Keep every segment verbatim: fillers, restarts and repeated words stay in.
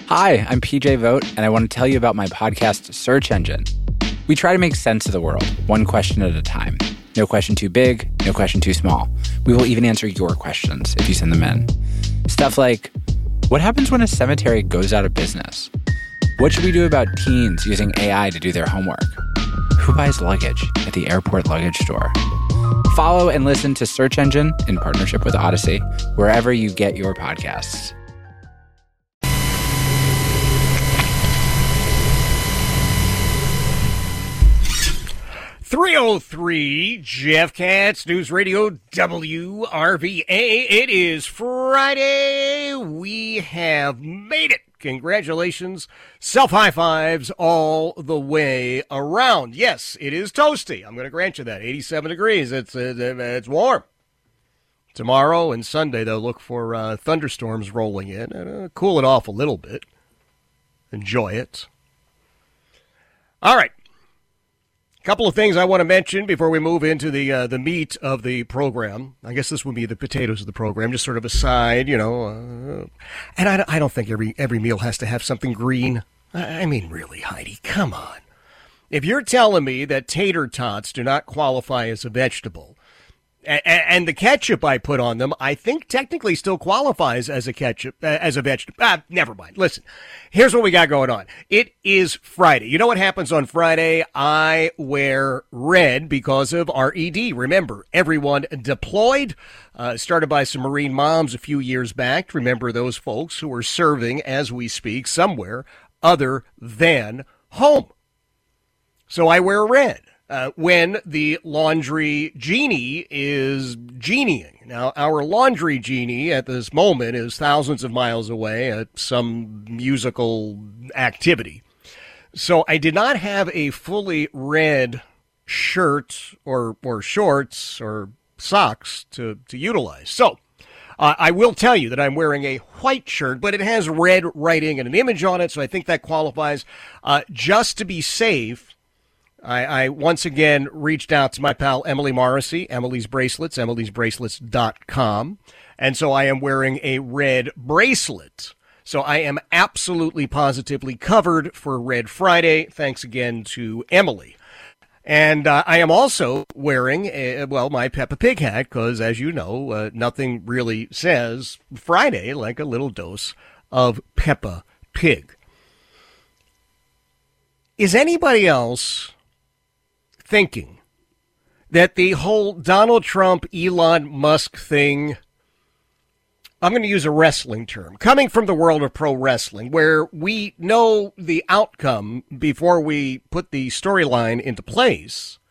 Hi, I'm P J Vogt, and I want to tell you about my podcast, Search Engine. We try to make sense of the world, one question at a time. No question too big, no question too small. We will even answer your questions if you send them in. Stuff like, what happens when a cemetery goes out of business? What should we do about teens using A I to do their homework? Who buys luggage at the airport luggage store? Follow and listen to Search Engine in partnership with Odyssey, wherever you get your podcasts. three oh three Jeff Katz, News Radio W R V A. It is Friday. We have made it. Congratulations. Self-high fives all the way around. Yes, it is toasty. I'm going to grant you that. eighty-seven degrees. It's uh, it's warm. Tomorrow and Sunday, they'll look for uh, thunderstorms rolling in. Uh, cool it off a little bit. Enjoy it. All right. Couple of things I want to mention before we move into the uh, the meat of the program. I guess this would be the potatoes of the program, just sort of a side, you know. Uh, and I, I don't think every every meal has to have something green. I, I mean, really, Heidi, come on. If you're telling me that tater tots do not qualify as a vegetable, and, and the ketchup I put on them, I think technically still qualifies as a ketchup, uh, as a vegetable. Ah, never mind. Listen, here's what we got going on. It is Friday. You know what happens on Friday? I wear red because of R E D. Remember, everyone deployed, uh, started by some Marine moms a few years back. Remember those folks who are serving as we speak somewhere other than home. So I wear red. Uh, when the laundry genie is genieing. Now, our laundry genie at this moment is thousands of miles away at some musical activity. So I did not have a fully red shirt or or shorts or socks to, to utilize. So uh, I will tell you that I'm wearing a white shirt, but it has red writing and an image on it, so I think that qualifies. Uh, just to be safe, I, I once again reached out to my pal Emily Morrissey, Emily's Bracelets, emilys bracelets dot com. And so I am wearing a red bracelet. So I am absolutely positively covered for Red Friday. Thanks again to Emily. And uh, I am also wearing, a, well, my Peppa Pig hat, because as you know, uh, nothing really says Friday like a little dose of Peppa Pig. Is anybody else thinking that the whole Donald Trump, Elon Musk thing, I'm going to use a wrestling term, coming from the world of pro wrestling, where we know the outcome before we put the storyline into place,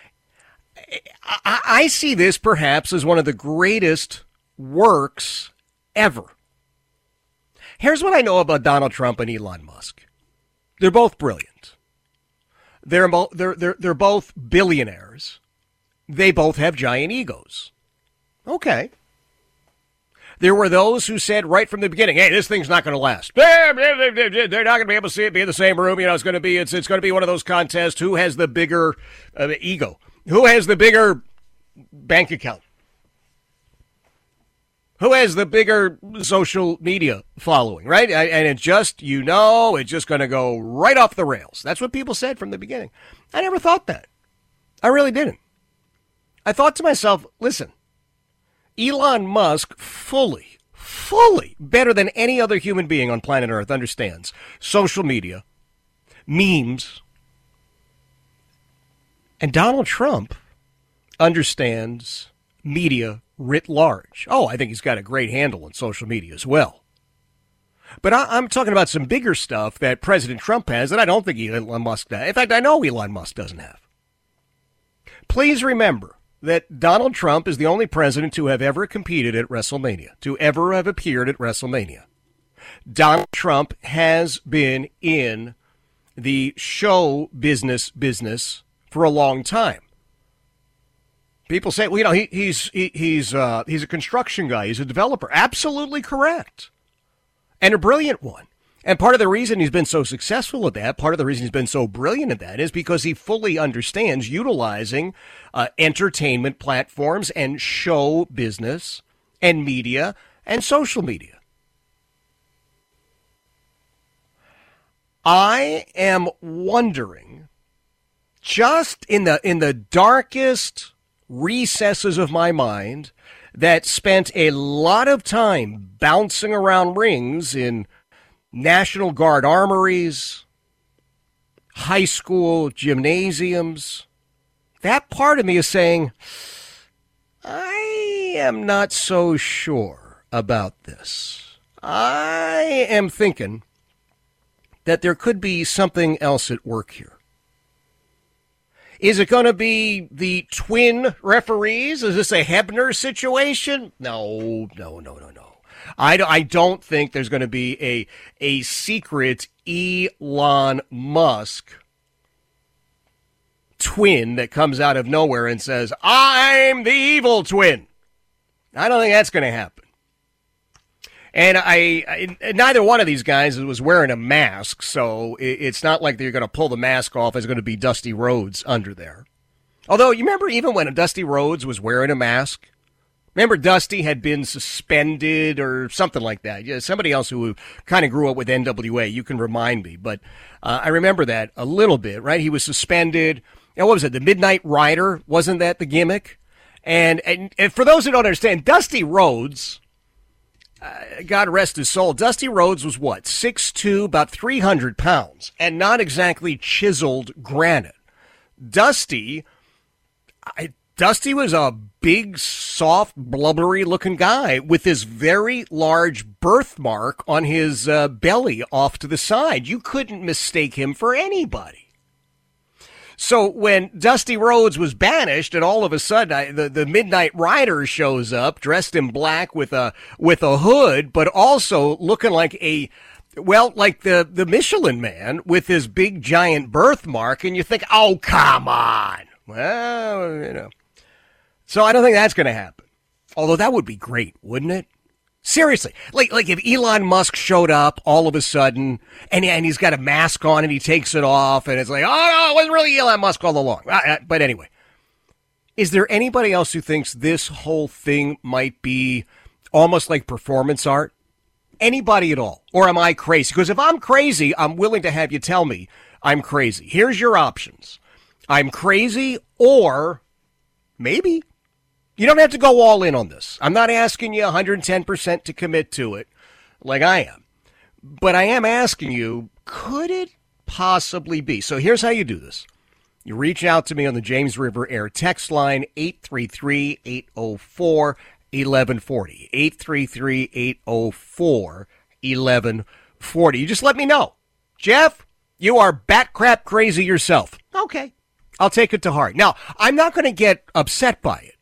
I, I see this perhaps as one of the greatest works ever. Here's what I know about Donald Trump and Elon Musk. They're both brilliant. They're, they're, they're, they're both billionaires. They both have giant egos. Okay. There were those who said right from the beginning, hey, this thing's not going to last. They're not going to be able to see it, be in the same room. You know, it's going to be, it's, it's going to be one of those contests. Who has the bigger uh, ego? Who has the bigger bank account? Who has the bigger social media following, right? And it just, you know, it's just going to go right off the rails. That's what people said from the beginning. I never thought that. I really didn't. I thought to myself, listen, Elon Musk fully, fully, better than any other human being on planet Earth understands social media, memes, and Donald Trump understands media writ large. Oh, I think he's got a great handle on social media as well. But I, I'm talking about some bigger stuff that President Trump has that I don't think Elon Musk does. In fact, I know Elon Musk doesn't have. Please remember that Donald Trump is the only president to have ever competed at WrestleMania, to ever have appeared at WrestleMania. Donald Trump has been in the show business business for a long time. People say, well, you know, he, he's he, he's uh, he's a construction guy. He's a developer. Absolutely correct. And a brilliant one. And part of the reason he's been so successful at that, part of the reason he's been so brilliant at that is because he fully understands utilizing uh, entertainment platforms and show business and media and social media. I am wondering, just in the in the darkest recesses of my mind, that spent a lot of time bouncing around rings in National Guard armories, high school gymnasiums, that part of me is saying, I am not so sure about this. I am thinking that there could be something else at work here. Is it going to be the twin referees? Is this a Hebner situation? No, no, no, no, no. I, I don't think there's going to be a, a secret Elon Musk twin that comes out of nowhere and says, I'm the evil twin. I don't think that's going to happen. And I, I, neither one of these guys was wearing a mask, so it, it's not like they're going to pull the mask off. It's going to be Dusty Rhodes under there. Although, you remember even when Dusty Rhodes was wearing a mask? Remember Dusty had been suspended or something like that. Yeah, somebody else who kind of grew up with N W A, you can remind me. But uh, I remember that a little bit, right? He was suspended. And what was it, the Midnight Rider? Wasn't that the gimmick? And, and, and for those who don't understand, Dusty Rhodes... Uh, God rest his soul, Dusty Rhodes was what, six foot two, about three hundred pounds, and not exactly chiseled granite. Dusty, I, Dusty was a big, soft, blubbery-looking guy with this very large birthmark on his uh, belly off to the side. You couldn't mistake him for anybody. So when Dusty Rhodes was banished, and all of a sudden I, the the Midnight Rider shows up, dressed in black with a with a hood, but also looking like a well, like the the Michelin Man with his big giant birthmark, and you think, oh come on, well, you know. So I don't think that's going to happen. Although that would be great, wouldn't it? Seriously, like like if Elon Musk showed up all of a sudden and, and he's got a mask on and he takes it off and it's like, oh, no, it wasn't really Elon Musk all along. But anyway, is there anybody else who thinks this whole thing might be almost like performance art? Anybody at all? Or am I crazy? Because if I'm crazy, I'm willing to have you tell me I'm crazy. Here's your options. I'm crazy or maybe. You don't have to go all in on this. I'm not asking you one hundred ten percent to commit to it like I am. But I am asking you, could it possibly be? So here's how you do this. You reach out to me on the James River Air text line, eight three three, eight oh four, eleven forty. eight three three, eight oh four, eleven forty. You just let me know. Jeff, you are bat crap crazy yourself. Okay. I'll take it to heart. Now, I'm not going to get upset by it.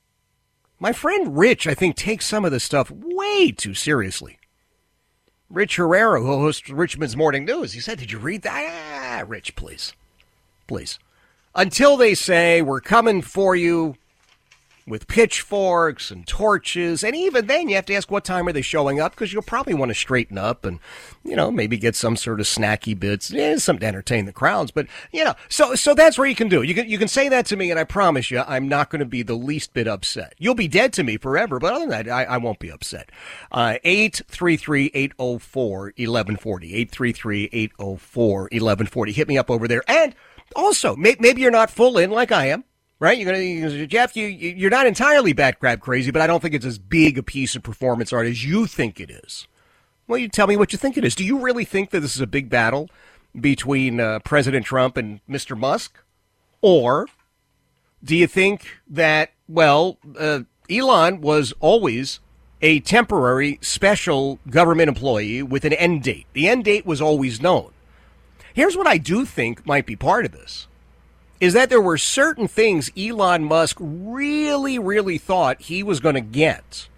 My friend Rich, I think, takes some of this stuff way too seriously. Rich Herrera, who hosts Richmond's Morning News, he said, did you read that? Ah, Rich, please. Please. Until they say, we're coming for you with pitchforks and torches, and even then you have to ask what time are they showing up, because you'll probably want to straighten up and, you know, maybe get some sort of snacky bits, yeah, something to entertain the crowds. But, you know, so so that's where you can do it. You can, you can say that to me, and I promise you I'm not going to be the least bit upset. You'll be dead to me forever, but other than that, I, I won't be upset. Uh, eight three three, eight oh four, eleven forty. eight three three, eight oh four, eleven forty. Hit me up over there. And also, may, maybe you're not full in like I am. Right? You're gonna, you're, Jeff, you, you're not entirely bat crap crazy, but I don't think it's as big a piece of performance art as you think it is. Well, you tell me what you think it is. Do you really think that this is a big battle between uh, President Trump and Mister Musk? Or do you think that, well, uh, Elon was always a temporary special government employee with an end date? The end date was always known. Here's what I do think might be part of this. Is that there were certain things Elon Musk really, really thought he was going to get.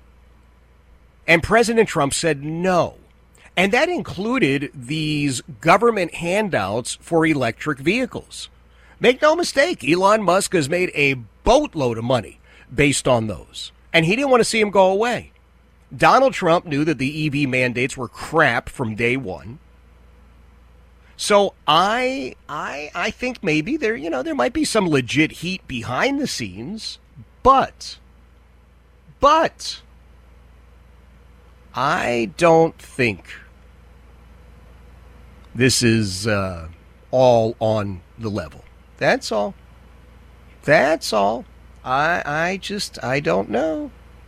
And President Trump said no. And that included these government handouts for electric vehicles. Make no mistake, Elon Musk has made a boatload of money based on those. And he didn't want to see them go away. Donald Trump knew that the E V mandates were crap from day one. So I, I, I think maybe there, you know, there might be some legit heat behind the scenes, but, but, I don't think This is uh, all on the level. That's all. That's all. I I just, I don't know.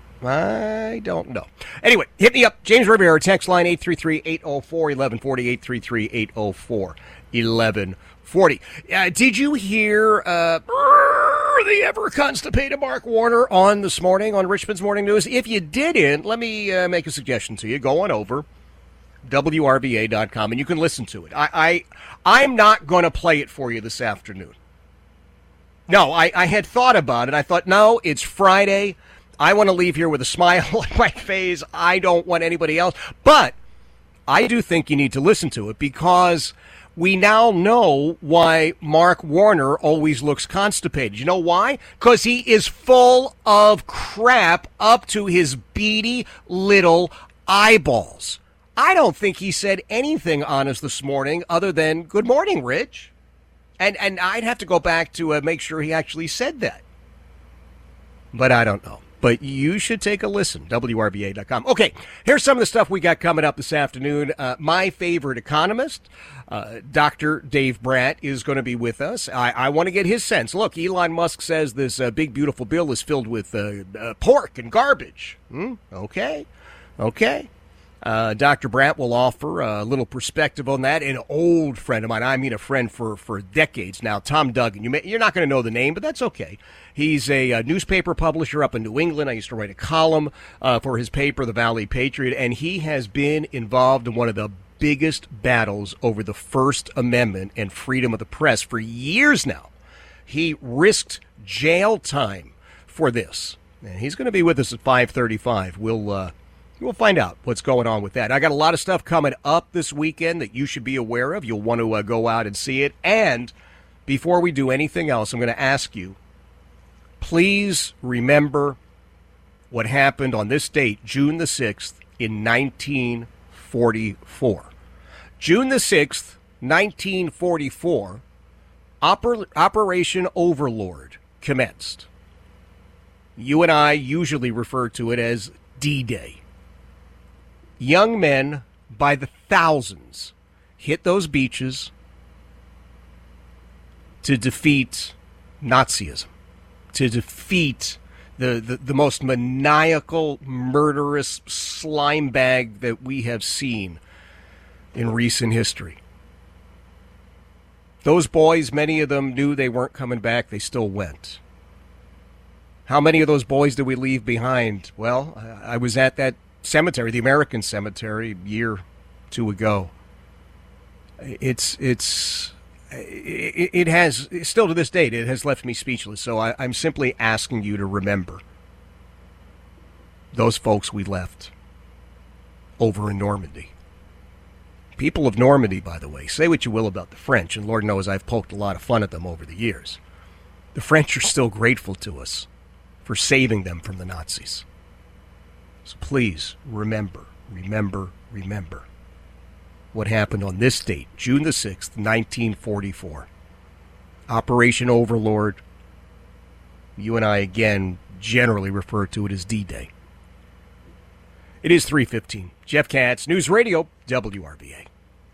I don't know. Anyway, hit me up. James Rivera, text line eight three three, eight oh four, eleven forty, eight three three, eight oh four, eleven forty. Uh, did you hear uh, the ever-constipated Mark Warner on this morning on Richmond's Morning News? If you didn't, let me uh, make a suggestion to you. Go on over W R V A dot com, and you can listen to it. I, I, I'm not going to play it for you this afternoon. No, I, I had thought about it. I thought, no, it's Friday. I want to leave here with a smile on my face. I don't want anybody else. But I do think you need to listen to it because we now know why Mark Warner always looks constipated. You know why? Because he is full of crap up to his beady little eyeballs. I don't think he said anything honest this morning other than, good morning, Rich. And and I'd have to go back to uh, make sure he actually said that. But I don't know. But you should take a listen, W R V A dot com. Okay, here's some of the stuff we got coming up this afternoon. Uh, my favorite economist, uh, Doctor Dave Bratt, is going to be with us. I, I want to get his sense. Look, Elon Musk says this uh, big, beautiful bill is filled with uh, uh, pork and garbage. Hmm? Okay, okay. Uh, Doctor Bratt will offer a little perspective on that. An old friend of mine, I mean a friend for, for decades now, Tom Duggan. You may, you're not going to know the name, but that's okay. He's a, a newspaper publisher up in New England. I used to write a column uh, for his paper, the Valley Patriot, and he has been involved in one of the biggest battles over the First Amendment and freedom of the press for years now. He risked jail time for this, and he's going to be with us at five thirty-five. We'll... Uh, We'll find out what's going on with that. I got a lot of stuff coming up this weekend that you should be aware of. You'll want to uh, go out and see it. And before we do anything else, I'm going to ask you, please remember what happened on this date, June the sixth, in nineteen forty-four. June the sixth, nineteen forty-four, Oper- Operation Overlord commenced. You and I usually refer to it as D-Day. Young men, by the thousands, hit those beaches to defeat Nazism, to defeat the, the, the most maniacal, murderous slime bag that we have seen in recent history. Those boys, many of them knew they weren't coming back. They still went. How many of those boys did we leave behind? Well, I was at that cemetery, the American Cemetery, a year, two ago. It's, it's, it, it has, still to this date, it has left me speechless. So I, I'm simply asking you to remember those folks we left over in Normandy. People of Normandy, by the way, say what you will about the French, and Lord knows I've poked a lot of fun at them over the years. The French are still grateful to us for saving them from the Nazis. So please remember, remember, remember what happened on this date, June the sixth, nineteen forty-four. Operation Overlord. You and I, again, generally refer to it as D-Day. It is three fifteen. Jeff Katz, News Radio, W R V A.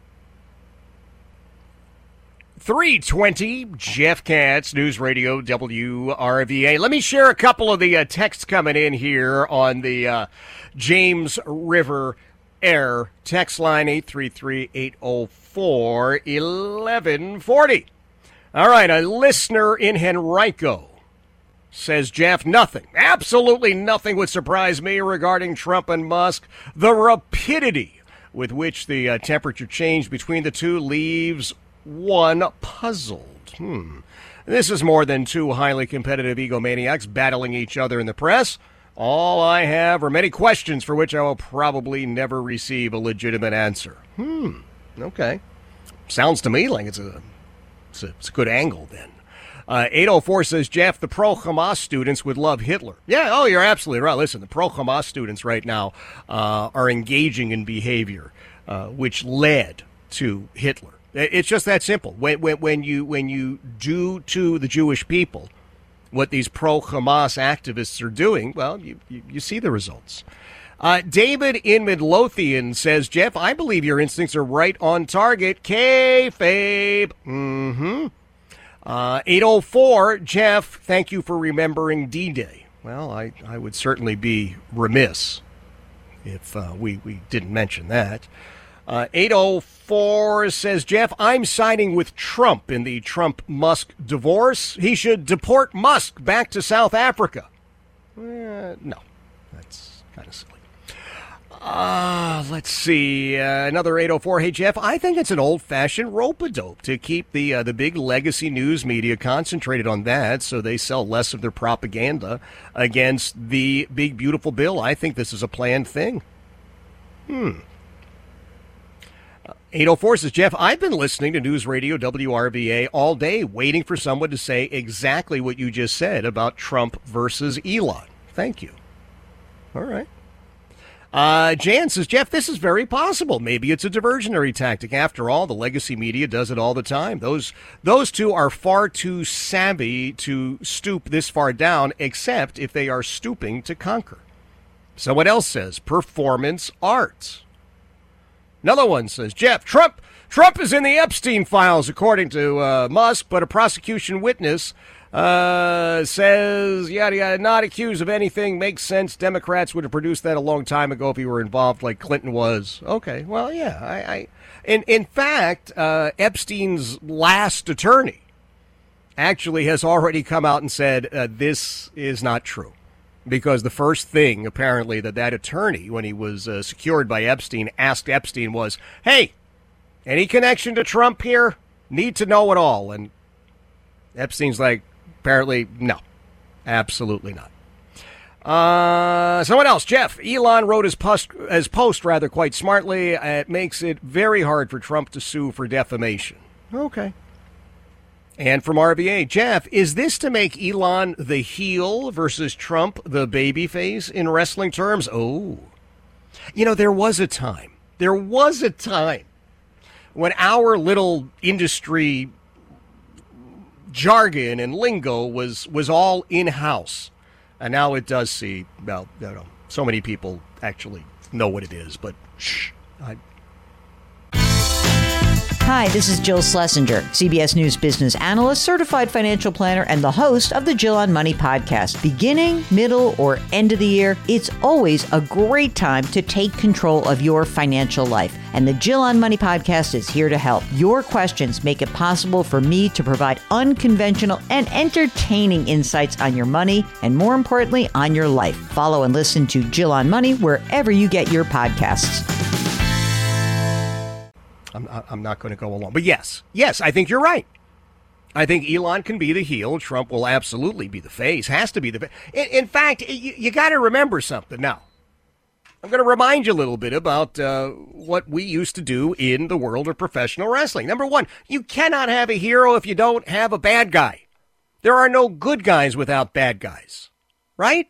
three twenty, Jeff Katz, News Radio, W R V A. Let me share a couple of the uh, texts coming in here on the uh, James River Air text line, eight three three, eight oh four, eleven forty. All right, a listener in Henrico says, Jeff, nothing, absolutely nothing would surprise me regarding Trump and Musk. The rapidity with which the uh, temperature change between the two leaves one puzzled. Hmm. This is more than two highly competitive egomaniacs battling each other in the press. All I have are many questions for which I will probably never receive a legitimate answer. Hmm. Okay. Sounds to me like it's a, it's a, it's a good angle then. Uh, eight oh four says, Jeff, the pro-Hamas students would love Hitler. Yeah, oh, you're absolutely right. Listen, the pro-Hamas students right now uh, are engaging in behavior uh, which led to Hitler. It's just that simple. When, when, when you when you do to the Jewish people what these pro-Hamas activists are doing, well, you, you, you see the results. Uh, David in Midlothian says, Jeff, I believe your instincts are right on target. Kayfabe. Mm-hmm. Uh, eight oh four, Jeff, thank you for remembering D-Day. Well, I, I would certainly be remiss if uh, we, we didn't mention that. Uh, eight oh four says, Jeff, I'm siding with Trump in the Trump-Musk divorce. He should deport Musk back to South Africa. Uh, no, that's kind of silly. Uh, let's see. Uh, another eight oh four. Hey, Jeff, I think it's an old-fashioned rope-a-dope to keep the uh, the big legacy news media concentrated on that so they sell less of their propaganda against the big, beautiful bill. I think this is a planned thing. Hmm. eight oh four says, Jeff, I've been listening to News Radio W R V A all day, waiting for someone to say exactly what you just said about Trump versus Elon. Thank you. All right. Uh, Jan says, Jeff, this is very possible. Maybe it's a diversionary tactic. After all, the legacy media does it all the time. Those those two are far too savvy to stoop this far down, except if they are stooping to conquer. Someone else says, performance art. Another one says, Jeff, Trump Trump is in the Epstein files, according to uh, Musk, but a prosecution witness uh, says, yada, yada, not accused of anything. Makes sense. Democrats would have produced that a long time ago if he were involved like Clinton was. Okay, well, yeah. I, I in, in fact, uh, Epstein's last attorney actually has already come out and said uh, this is not true. Because the first thing, apparently, that that attorney, when he was uh, secured by Epstein, asked Epstein was, hey, any connection to Trump here? Need to know it all. And Epstein's like, apparently, no, absolutely not. Uh, someone else, Jeff, Elon wrote his post, his post rather quite smartly. It makes it very hard for Trump to sue for defamation. Okay. And from R V A, Jeff, is this to make Elon the heel versus Trump the babyface in wrestling terms? Oh, you know, there was a time, there was a time when our little industry jargon and lingo was, was all in-house. And now it does see, well, you know, so many people actually know what it is, but shh, I... Hi, this is Jill Schlesinger, C B S News business analyst, certified financial planner, and the host of the Jill on Money podcast. Beginning, middle, or end of the year, it's always a great time to take control of your financial life. And the Jill on Money podcast is here to help. Your questions make it possible for me to provide unconventional and entertaining insights on your money and, more importantly, on your life. Follow and listen to Jill on Money wherever you get your podcasts. I'm, I'm not going to go along. But yes, yes, I think you're right. I think Elon can be the heel. Trump will absolutely be the face, has to be the face. In, in fact, you, you got to remember something now. I'm going to remind you a little bit about uh, what we used to do in the world of professional wrestling. Number one, you cannot have a hero if you don't have a bad guy. There are no good guys without bad guys, right?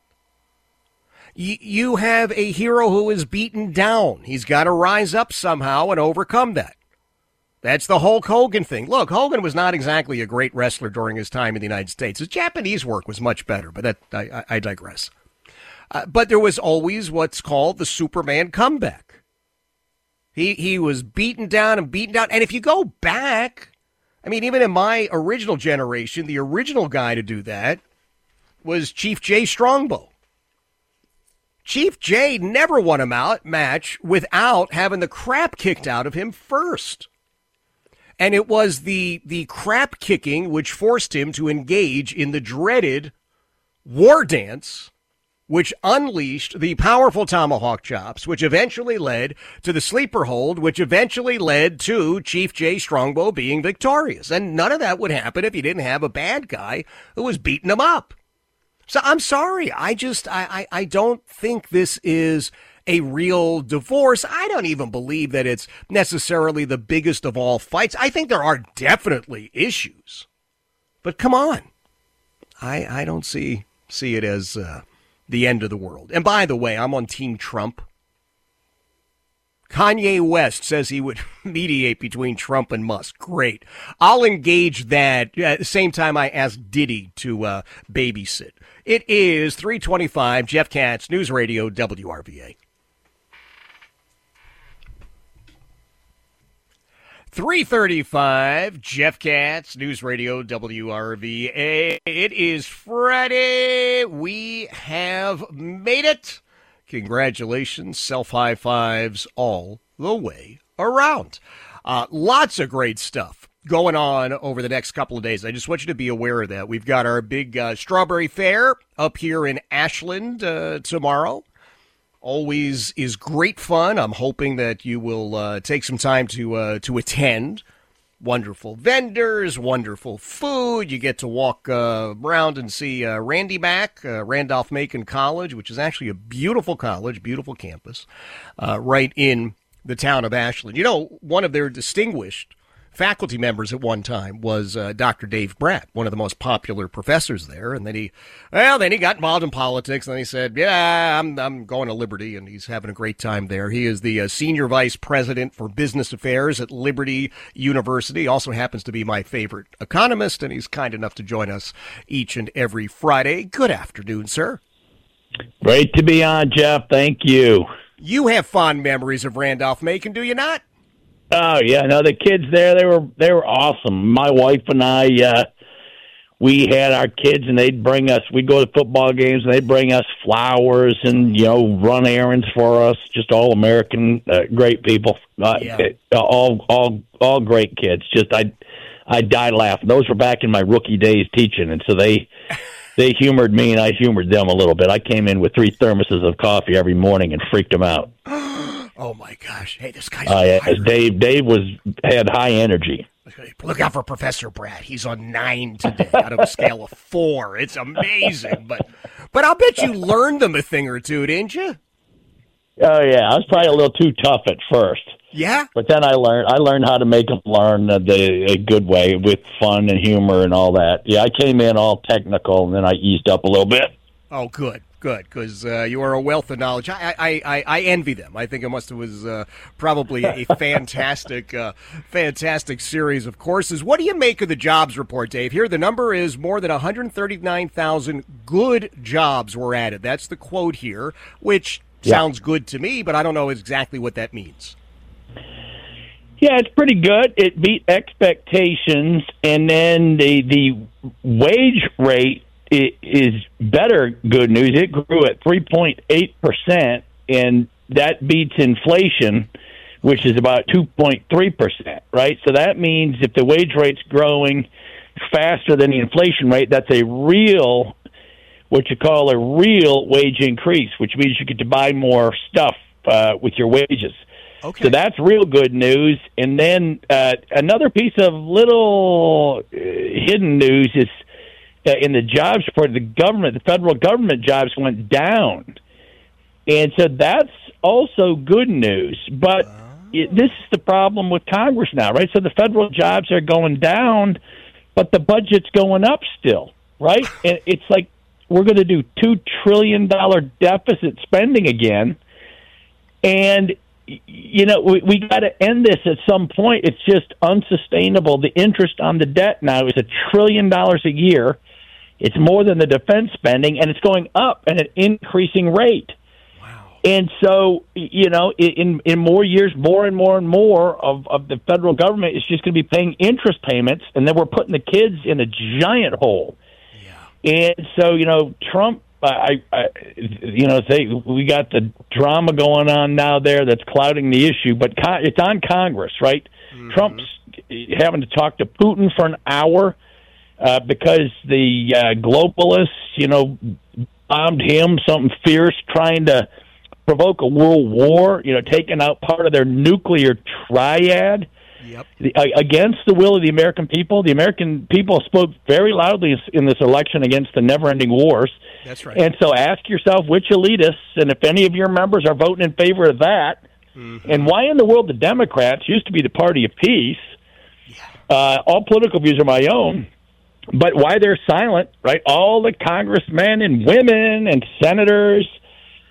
You have a hero who is beaten down. He's got to rise up somehow and overcome that. That's the Hulk Hogan thing. Look, Hogan was not exactly a great wrestler during his time in the United States. His Japanese work was much better, but that I, I digress. Uh, but there was always what's called the Superman comeback. He he was beaten down and beaten down. And if you go back, I mean, even in my original generation, the original guy to do that was Chief Jay Strongbow. Chief Jay never won a match without having the crap kicked out of him first. And it was the the crap kicking which forced him to engage in the dreaded war dance, which unleashed the powerful tomahawk chops, which eventually led to the sleeper hold, which eventually led to Chief Jay Strongbow being victorious. And none of that would happen if you didn't have a bad guy who was beating him up. So I'm sorry. I just, I, I, I don't think this is a real divorce. I don't even believe that it's necessarily the biggest of all fights. I think there are definitely issues. But come on. I, I don't see, see it as uh, the end of the world. And by the way, I'm on Team Trump. Kanye West says he would mediate between Trump and Musk. Great. I'll engage that at the same time I ask Diddy to uh, babysit. It is three twenty-five, Jeff Katz, News Radio, W R V A. three thirty-five, Jeff Katz, News Radio, W R V A. It is Friday. We have made it. Congratulations, self-high fives all the way around. Uh, lots of great stuff going on over the next couple of days. I just want you to be aware of that. We've got our big uh, Strawberry Fair up here in Ashland uh, tomorrow. Always is great fun. I'm hoping that you will uh, take some time to uh, to attend. Wonderful vendors, wonderful food. You get to walk uh, around and see uh, Randy Mack, uh, Randolph-Macon College, which is actually a beautiful college, beautiful campus, uh, right in the town of Ashland. You know, one of their distinguished faculty members at one time was uh, Doctor Dave Bratt, one of the most popular professors there. And then he, well, then he got involved in politics. And then he said, yeah, I'm I'm going to Liberty, and he's having a great time there. He is the uh, senior vice president for business affairs at Liberty University. Also happens to be my favorite economist, and he's kind enough to join us each and every Friday. Good afternoon, sir. Great to be on, Jeff. Thank you. You have fond memories of Randolph-Macon, do you not? Oh yeah, no, the kids there, they were they were awesome. My wife and I, uh, we had our kids, and they'd bring us. We'd go to football games, and they'd bring us flowers and you know run errands for us. Just all American, uh, great people. Uh, Yeah. all all all great kids. Just I I died laughing. Those were back in my rookie days teaching, and so they. They humored me, and I humored them a little bit. I came in with three thermoses of coffee every morning and freaked them out. Oh, my gosh. Hey, this guy's Uh, yeah, Dave Dave was had high energy. Look out for Professor Bratt. He's on nine today out of a scale of four. It's amazing. But but I'll bet you learned them a thing or two, didn't you? Oh, yeah. I was probably a little too tough at first. Yeah? But then I learned I learned how to make them learn uh, the a good way with fun and humor and all that. Yeah, I came in all technical, and then I eased up a little bit. Oh, good, good, because uh, you are a wealth of knowledge. I, I, I, I envy them. I think it must have was uh, probably a fantastic, uh, fantastic series of courses. What do you make of the jobs report, Dave? Here, the number is more than one hundred thirty-nine thousand good jobs were added. That's the quote here, which Yeah. sounds good to me, but I don't know exactly what that means. Yeah, it's pretty good. It beat expectations, and then the the wage rate is better good news. It grew at three point eight percent, and that beats inflation, which is about two point three percent, right? So that means if the wage rate's growing faster than the inflation rate, that's a real, what you call a real wage increase, which means you get to buy more stuff uh, with your wages. Okay. So that's real good news. And then uh, another piece of little uh, hidden news is uh, in the jobs report, the government, the federal government jobs went down. And so that's also good news. But it, this is the problem with Congress now, right? So the federal jobs are going down, but the budget's going up still, right? And it's like we're going to do two trillion dollars deficit spending again. And you know, we, we got to end this at some point. It's just unsustainable. The interest on the debt now is a trillion dollars a year. It's more than the defense spending, and it's going up at an increasing rate. Wow. And so, you know, in in more years, more and more and more of, of the federal government is just going to be paying interest payments, and then we're putting the kids in a giant hole. Yeah. And so, you know, Trump, I, I, you know, they, we got the drama going on now there that's clouding the issue, but con- it's on Congress, right? Mm-hmm. Trump's having to talk to Putin for an hour uh, because the uh, globalists, you know, bombed him, something fierce, trying to provoke a world war, you know, taking out part of their nuclear triad. Yep. Against the will of the American people. The American people spoke very loudly in this election against the never-ending wars. That's right. And so ask yourself which elitists, and if any of your members are voting in favor of that, mm-hmm. and why in the world the Democrats used to be the party of peace, yeah. uh, all political views are my own, but why they're silent, right? All the congressmen and women and senators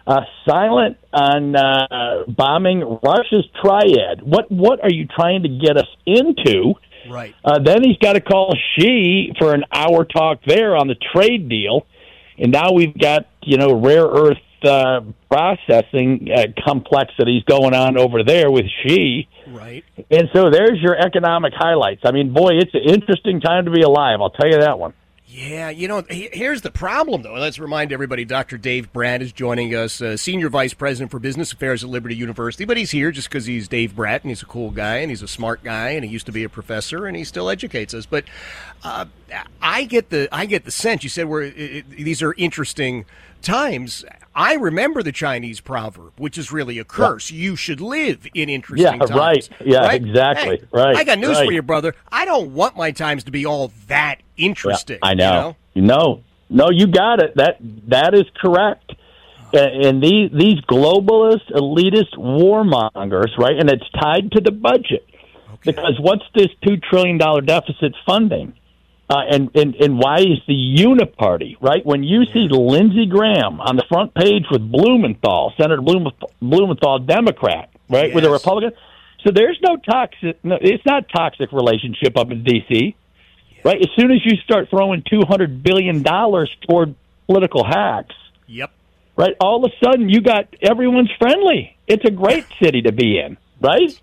uh, silent on uh, bombing Russia's triad. What what are you trying to get us into? Right. Uh, then he's got to call Xi for an hour talk there on the trade deal, and now we've got you know rare earth uh, processing uh, complexities going on over there with Xi. Right. And so there's your economic highlights. I mean, boy, it's an interesting time to be alive. I'll tell you that one. Yeah, you know, here's the problem, though. Let's remind everybody, Doctor Dave Bratt is joining us, uh, Senior Vice President for Business Affairs at Liberty University. But he's here just because he's Dave Bratt, and he's a cool guy, and he's a smart guy, and he used to be a professor, and he still educates us. But uh, I get the I get the sense, you said we're, it, it, these are interesting times. I remember the Chinese proverb, which is really a curse. Yeah. You should live in interesting yeah, times. Right. Yeah, right? exactly. Hey, right. I got news right. for you, brother. I don't want my times to be all that interesting. Yeah, I know. You know? No, no, you got it. That that is correct. And, and these these globalist, elitist warmongers, right? And it's tied to the budget. Okay. Because what's this two trillion dollar deficit funding? Uh, and, and, and why is the uniparty, right? When you yeah. see Lindsey Graham on the front page with Blumenthal, Senator Blumenthal, Blumenthal Democrat, right, yes. with a Republican. So there's no toxic, no, it's not toxic relationship up in D C, yeah. right? As soon as you start throwing two hundred billion dollars toward political hacks, yep, right, all of a sudden you got everyone's friendly. It's a great city to be in, right?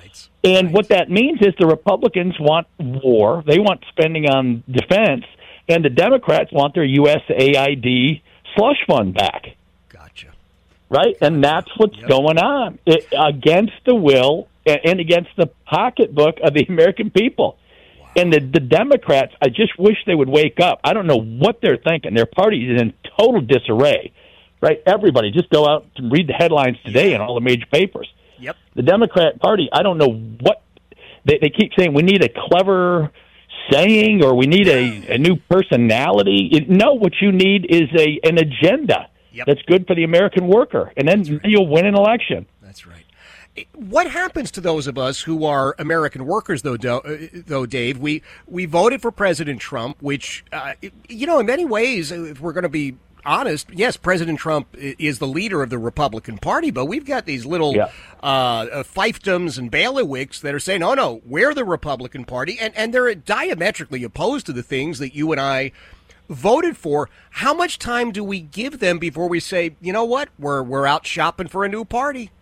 And right. what that means is the Republicans want war. They want spending on defense. And the Democrats want their U S A I D slush fund back. Gotcha. Right? And that's what's yep. going on. It, against the will and against the pocketbook of the American people. Wow. And the, the Democrats, I just wish they would wake up. I don't know what they're thinking. Their party is in total disarray. Right? Everybody, just go out and read the headlines today yeah. in all the major papers. Yep. The Democrat Party, I don't know what they, they keep saying. We need a clever saying, or we need a, a new personality. It, no, what you need is a an agenda yep. that's good for the American worker, and then right. you'll win an election. That's right. What happens to those of us who are American workers, though, though Dave? We we voted for President Trump, which, uh, you know, in many ways, if we're going to be honest, yes, President Trump is the leader of the Republican Party, but we've got these little yeah. uh, fiefdoms and bailiwicks that are saying, oh, no, we're the Republican Party, and, and they're diametrically opposed to the things that you and I voted for. How much time do we give them before we say, you know what, we're we're out shopping for a new party?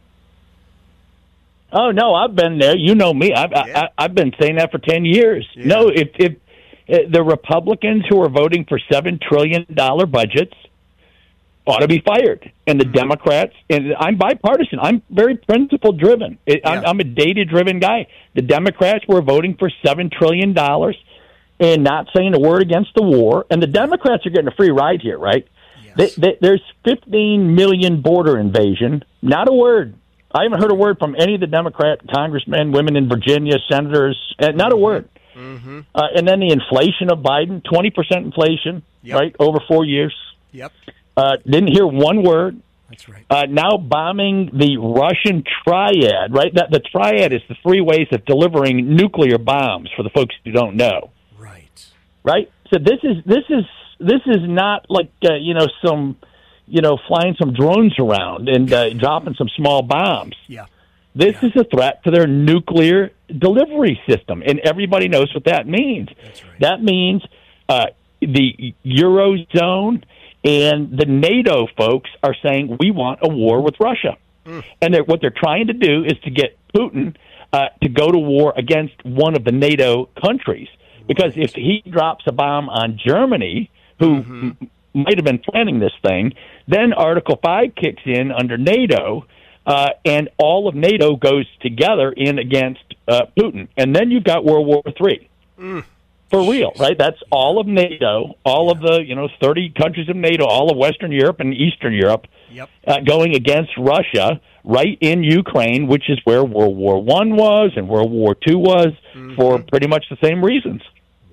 Oh, no, I've been there. You know me. I've, yeah. I, I've been saying that for ten years. Yeah. No, if, if the Republicans who are voting for seven trillion dollars budgets ought to be fired. And the mm-hmm. Democrats, and I'm bipartisan. I'm very principle-driven. Yeah. I'm, I'm a data-driven guy. The Democrats were voting for seven trillion dollars and not saying a word against the war. And the Democrats are getting a free ride here, right? Yes. They, they, there's fifteen million border invasion. Not a word. I haven't heard a word from any of the Democrat congressmen, women in Virginia, senators. Not mm-hmm. a word. Mm-hmm. Uh, and then the inflation of Biden, twenty percent inflation, yep. right, over four years. Yep. Uh, didn't hear one word. That's right. Uh, now bombing the Russian triad, right? That the triad is the three ways of delivering nuclear bombs for the folks who don't know. Right. Right. So this is this is this is not like uh, you know some you know flying some drones around and uh, dropping some small bombs. Yeah. This yeah. is a threat to their nuclear delivery system, and everybody knows what that means. That's right. That means uh, the Eurozone and the NATO folks are saying we want a war with Russia. Mm. And they're, what they're trying to do is to get Putin uh, to go to war against one of the NATO countries. Because right. if he drops a bomb on Germany, who mm-hmm. m- might have been planning this thing, then Article five kicks in under NATO, uh, and all of NATO goes together in against uh, Putin. And then you've got World War Three. Mm. For real, right? That's all of NATO, all yeah. of the, you know, thirty countries of NATO, all of Western Europe and Eastern Europe yep. uh, going against Russia right in Ukraine, which is where World War One was and World War Two was mm-hmm. for pretty much the same reasons.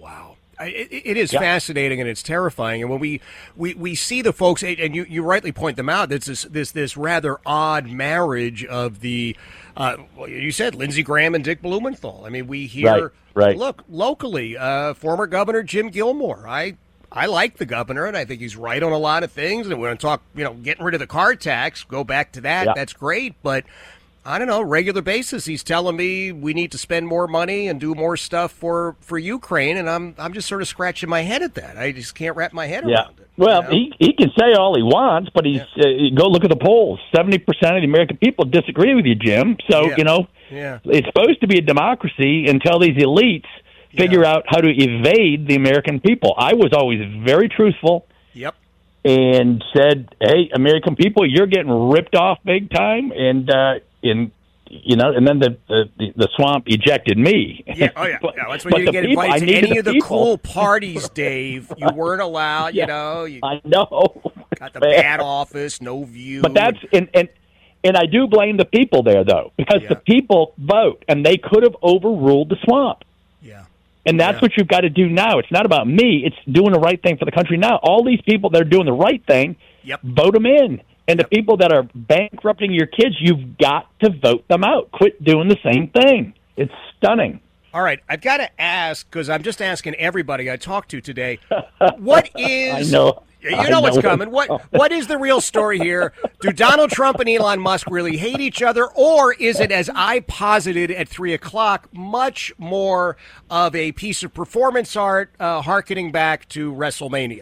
It, it is yeah. fascinating and it's terrifying. And when we, we, we see the folks, and you, you rightly point them out, it's this this this rather odd marriage of the, uh, well, you said Lindsey Graham and Dick Blumenthal. I mean, we hear, right, right. look, locally, uh, former Governor Jim Gilmore. I I like the governor, and I think he's right on a lot of things. And we're going to talk, you know, getting rid of the car tax, go back to that. Yeah. That's great. But I don't know, regular basis, he's telling me we need to spend more money and do more stuff for, for Ukraine. And I'm I'm just sort of scratching my head at that. I just can't wrap my head Yeah. around it. Well, you know? he he can say all he wants, but he's Yeah. uh, go look at the polls. Seventy percent of the American people disagree with you, Jim. So Yeah. you know, Yeah. it's supposed to be a democracy until these elites figure Yeah. out how to evade the American people. I was always very truthful Yep. and said, "Hey, American people, you're getting ripped off big time," and uh, in you know, and then the, the the swamp ejected me. Yeah, oh yeah, but, yeah. That's but when you the didn't get people- invited I to needed any of the people. cool parties, Dave. You weren't allowed. Yeah, you know, you I know. got the bad office, no view. But that's and and and I do blame the people there though, because Yeah. the people vote, and they could have overruled the swamp. yeah, And that's Yeah. what you've got to do now. It's not about me. It's doing the right thing for the country now. All these people that are doing the right thing, Yep. vote them in. And Yep. the people that are bankrupting your kids, you've got to vote them out. Quit doing the same thing. It's stunning. All right, I've got to ask because I'm just asking everybody I talked to today. What is? I know. You I know what's know. coming. What What is the real story here? Do Donald Trump and Elon Musk really hate each other, or is it, as I posited at three o'clock, much more of a piece of performance art, uh, harkening back to WrestleMania?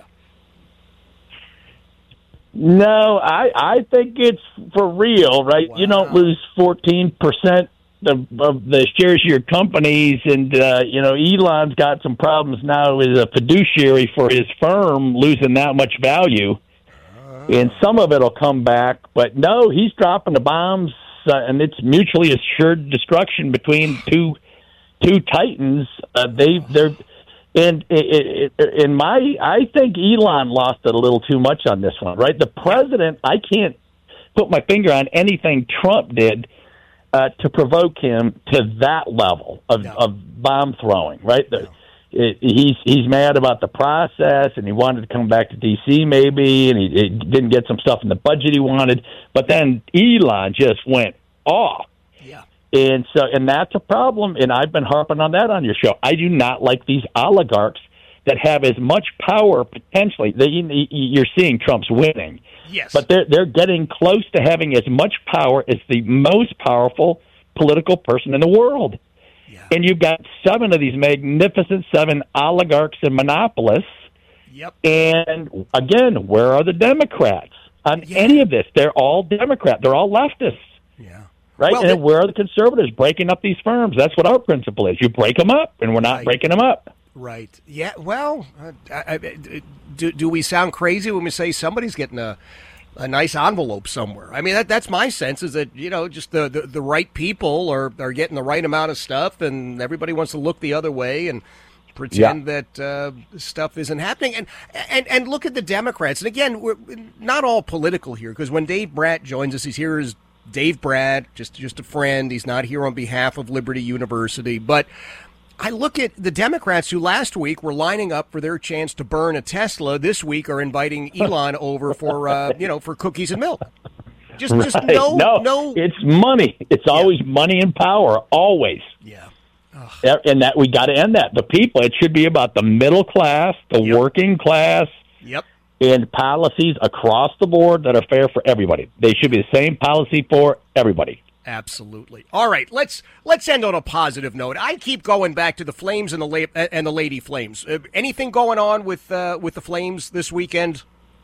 No, I, I think it's for real, right? You don't Wow. lose fourteen percent of, of the shares of your companies, and, uh, you know, Elon's got some problems now as a fiduciary for his firm, losing that much value. And some of it will come back. But, no, he's dropping the bombs, uh, and it's mutually assured destruction between two two titans. Uh, they, they're... And it, it, in my, I think Elon lost it a little too much on this one, right? The president, I can't put my finger on anything Trump did uh, to provoke him to that level of, No. of bomb throwing, right? The, it, he's he's mad about the process, and he wanted to come back to D C maybe, and he, he didn't get some stuff in the budget he wanted. But then Elon just went off. Yeah. And so, and that's a problem, and I've been harping on that on your show. I do not like these oligarchs that have as much power potentially. They, you're seeing Trump's winning, Yes. but they're they're getting close to having as much power as the most powerful political person in the world. Yeah. And you've got seven of these magnificent seven oligarchs and monopolists. Yep. And again, where are the Democrats on Yeah. any of this? They're all Democrat. They're all leftists. Yeah. Right, Well, and the- where are the conservatives breaking up these firms? That's what our principle is. You break them up, and we're not Right. breaking them up. Right. Yeah. Well, uh, I, I, do do we sound crazy when we say somebody's getting a a nice envelope somewhere? I mean, that that's my sense is that you know just the, the, the right people are are getting the right amount of stuff, and everybody wants to look the other way and pretend that uh, stuff isn't happening. And and and look at the Democrats. And again, we're not all political here because when Dave Bratt joins us, he's here as Dave Bratt, just just a friend. He's not here on behalf of Liberty University. But I look at the Democrats who last week were lining up for their chance to burn a Tesla. This week are inviting Elon over for uh, you know for cookies and milk. Just just Right. no no, no. it's money. It's always money and power, always. Yeah. Yeah, and that we got to end that. The people. It should be about the middle class, the Yep. working class, Yep. and policies across the board that are fair for everybody. They should be the same policy for everybody. Absolutely. All right, let's let's end on a positive note. I keep going back to the Flames and the la- and the Lady Flames. Uh, anything going on with uh, with the Flames this weekend?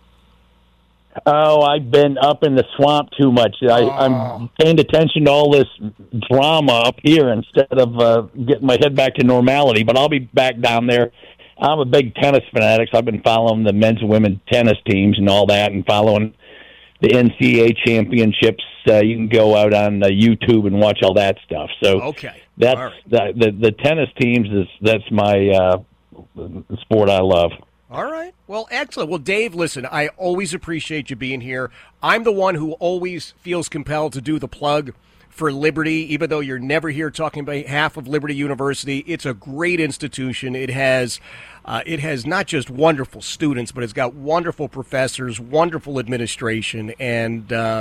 Oh, I've been up in the swamp too much. I, Oh. I'm paying attention to all this drama up here instead of uh, getting my head back to normality. But I'll be back down there. I'm a big tennis fanatic, so I've been following the men's and women's tennis teams and all that, and following the N C A A championships. Uh, you can go out on uh, YouTube and watch all that stuff. So Okay. that's All right. the, the the tennis teams is that's my uh, sport I love. All right. Well, excellent. Well, Dave, listen, I always appreciate you being here. I'm the one who always feels compelled to do the plug for Liberty, even though you're never here talking on behalf of Liberty University. It's a great institution. It has uh, it has not just wonderful students, but it's got wonderful professors, wonderful administration, and um,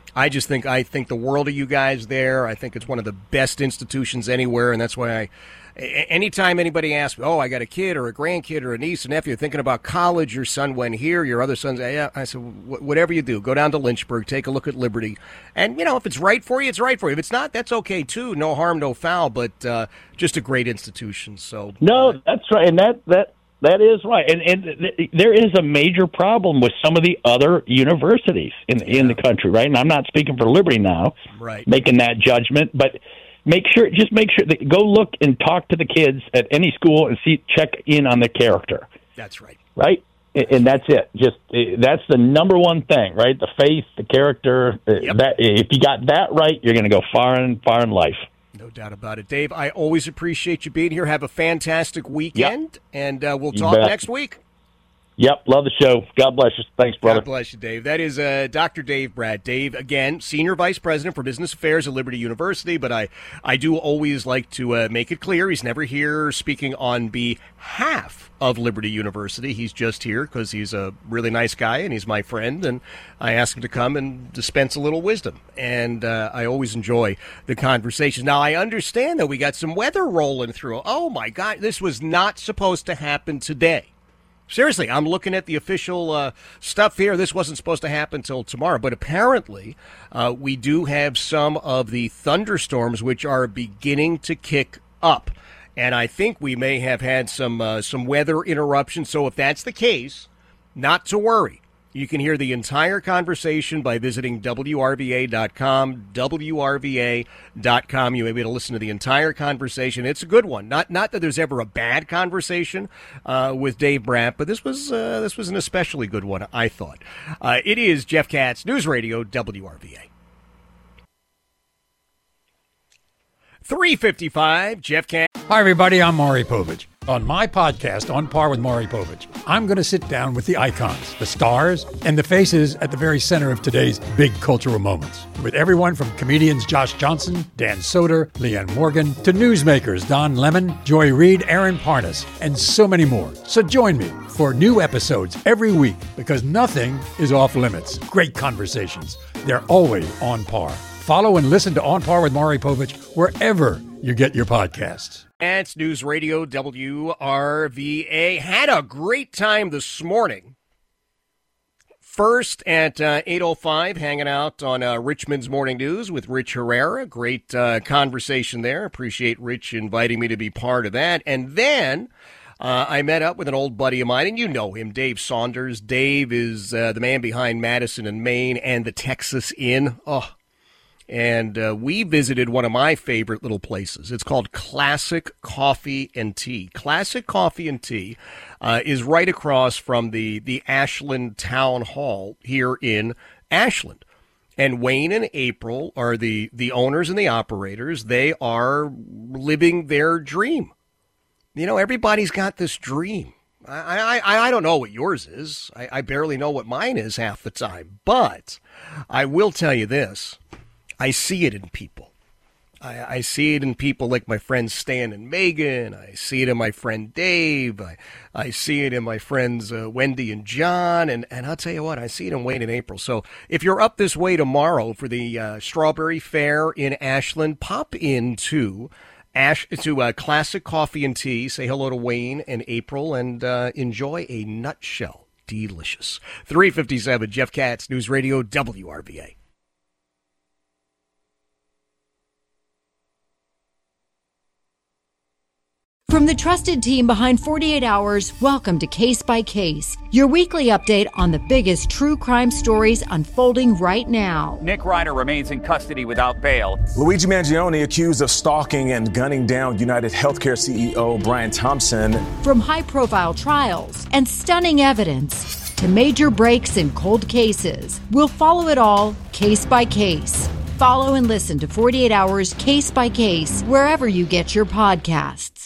I just think I think the world of you guys there. I think it's one of the best institutions anywhere, and that's why I. Anytime anybody asks me, oh, I got a kid or a grandkid or a niece and nephew thinking about college, your son went here, your other son's, yeah, I said, whatever you do, go down to Lynchburg, take a look at Liberty. And, you know, if it's right for you, it's right for you. If it's not, that's okay, too. No harm, no foul, but uh, just a great institution. So No, uh, that's right. And that, that, that is right. And, and th- there is a major problem with some of the other universities in, yeah. in the country, right? And I'm not speaking for Liberty now, right. making that judgment, but make sure, just make sure that go look and talk to the kids at any school and see, check in on the character. That's right. Right? And that's it. Just that's the number one thing, right? The faith, the character. Yep. That if you got that right, you're going to go far and far in life. No doubt about it, Dave. I always appreciate you being here. Have a fantastic weekend, yep. and uh, we'll talk next week. Yep, love the show. God bless you. Thanks, brother. God bless you, Dave. That is uh, Doctor Dave Brat. Dave, again, Senior Vice President for Business Affairs at Liberty University, but I, I do always like to uh, make it clear he's never here speaking on behalf of Liberty University. He's just here because he's a really nice guy and he's my friend, and I asked him to come and dispense a little wisdom, and uh, I always enjoy the conversations. Now, I understand that we got some weather rolling through. Oh, my God, this was not supposed to happen today. Seriously, I'm looking at the official uh, stuff here. This wasn't supposed to happen until tomorrow, but apparently uh, we do have some of the thunderstorms which are beginning to kick up. And I think we may have had some uh, some weather interruptions. So if that's the case, not to worry. You can hear the entire conversation by visiting W R V A dot com, W R V A dot com. You may be able to listen to the entire conversation. It's a good one. Not not that there's ever a bad conversation uh, with Dave Brat, but this was uh, this was an especially good one, I thought. Uh, it is Jeff Katz, News Radio, W R V A. three fifty-five, Jeff Katz. Hi, everybody. I'm Maury Povich. On my podcast, On Par with Maury Povich, I'm going to sit down with the icons, the stars, and the faces at the very center of today's big cultural moments. With everyone from comedians Josh Johnson, Dan Soder, Leanne Morgan, to newsmakers Don Lemon, Joy Reid, Aaron Parnas, and so many more. So join me for new episodes every week because nothing is off limits. Great conversations. They're always on par. Follow and listen to On Par with Maury Povich wherever you get your podcasts. That's News Radio W R V A. Had a great time this morning. First at uh, eight oh five, hanging out on uh, Richmond's Morning News with Rich Herrera. Great uh, conversation there. Appreciate Rich inviting me to be part of that. And then uh, I met up with an old buddy of mine, and you know him, Dave Saunders. Dave is uh, the man behind Madison and Maine and the Texas Inn. Oh, And uh, we visited one of my favorite little places. It's called Classic Coffee and Tea. Classic Coffee and Tea uh, is right across from the, the Ashland Town Hall here in Ashland. And Wayne and April are the, the owners and the operators. They are living their dream. You know, everybody's got this dream. I, I, I don't know what yours is. I, I barely know what mine is half the time. But I will tell you this. I see it in people. I, I see it in people like my friends Stan and Megan. I see it in my friend Dave. I, I see it in my friends uh, Wendy and John. And, and I'll tell you what, I see it in Wayne and April. So if you're up this way tomorrow for the uh, Strawberry Fair in Ashland, pop into Ash to uh, Classic Coffee and Tea. Say hello to Wayne and April and uh, enjoy a nutshell. Delicious. three fifty-seven, Jeff Katz, News Radio, W R V A. From the trusted team behind forty-eight hours, welcome to Case by Case, your weekly update on the biggest true crime stories unfolding right now. Nick Reiner remains in custody without bail. Luigi Mangione accused of stalking and gunning down United Healthcare C E O Brian Thompson. From high-profile trials and stunning evidence to major breaks in cold cases, we'll follow it all case by case. Follow and listen to forty-eight hours Case by Case wherever you get your podcasts.